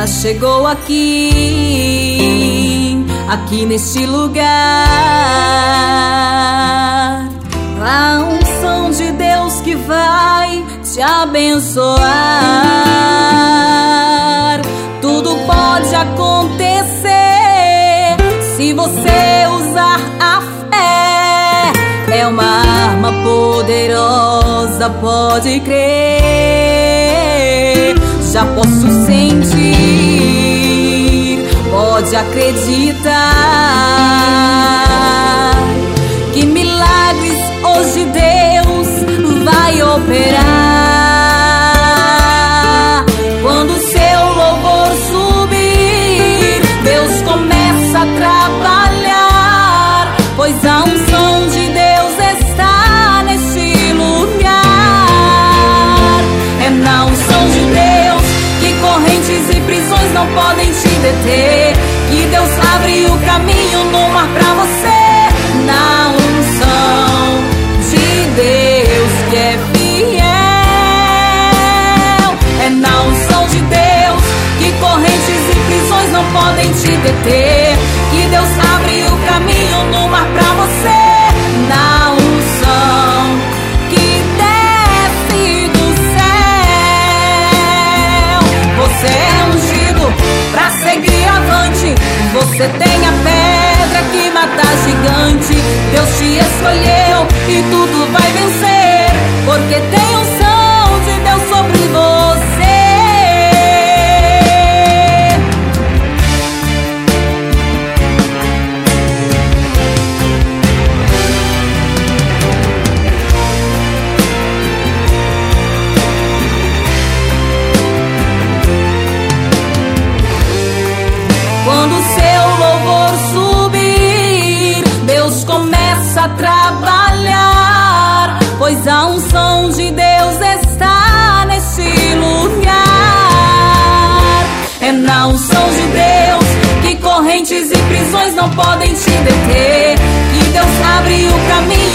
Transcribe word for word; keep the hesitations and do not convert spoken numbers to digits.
chegou aqui, aqui neste lugar. A unção de Deus que vai te abençoar. Tudo pode acontecer se você usar a fé. É uma arma poderosa, pode crer. Já posso sentir, pode acreditar que milagres hoje Deus vai operar. Quando o seu louvor subir, Deus começa a trabalhar, pois a unção de Deus está nesse lugar. É na unção de Deus que correntes e prisões não podem te deter, que Deus abre o caminho no mar pra você. Na unção de Deus que é fiel. É na unção de Deus que correntes e prisões não podem te deter, que Deus abre o caminho no mar pra você. Na unção que desce do céu. Você é ungido pra seguir avante. Você tem a pedra que mata gigante. Deus te escolheu e tudo vai vencer, porque tem unção de Deus sobre você. Quando o seu louvor subir, Deus começa a trabalhar, pois a unção de Deus está nesse lugar. É na unção de Deus que correntes e prisões não podem te deter, que Deus abre o caminho